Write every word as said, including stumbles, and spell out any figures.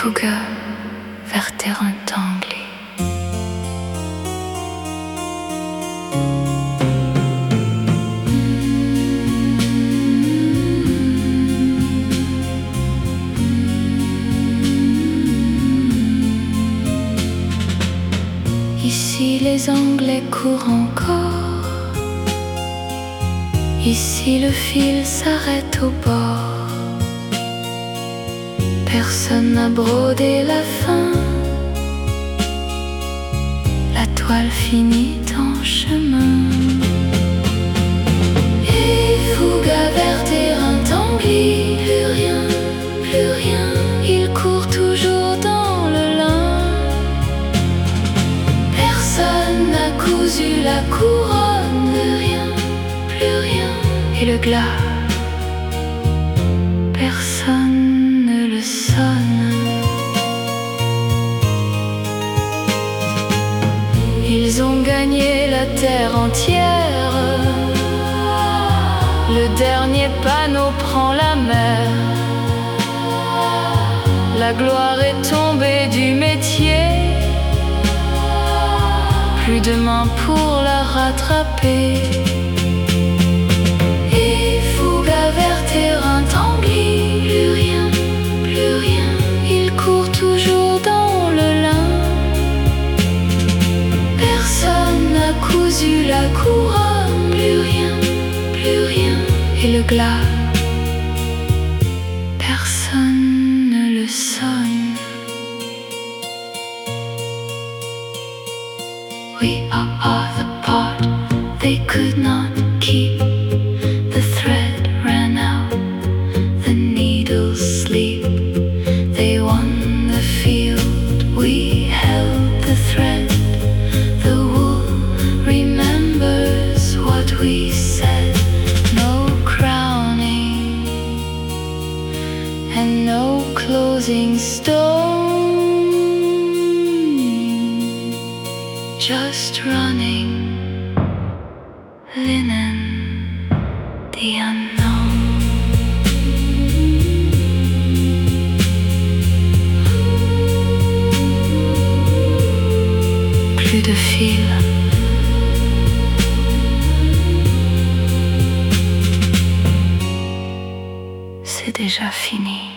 fuga vers terrain tanglé. Ici les Anglais courent encore. Ici le fil s'arrête au bord. Personne n'a brodé la fin. La toile finit en chemin. Et fuga vers terrain tanglé. Plus rien, plus rien. Il court toujours dans le lin. Personne n'a cousu la couronne. Plus rien, plus rien. Et le glas, personne ne le sonne. Ils ont gagné la terre entière. Le dernier panneau prend la mer. La gloire est tombée du métier. Plus de main pour la rattraper. Et fuga vers terrain tanglé. Plus rien, plus rien. Il court toujours dans le lin. Personne n'a cousu la couronne. Plus rien, plus rien. Et le glas, personne ne le sonne. We are, are the part they could not keep. The thread ran out, the needles sleep. They won the field, we held the thread. The wool remembers what we said. No crowning and no closing stone. Just running, linen, the unknown. Plus de fil. C'est déjà fini.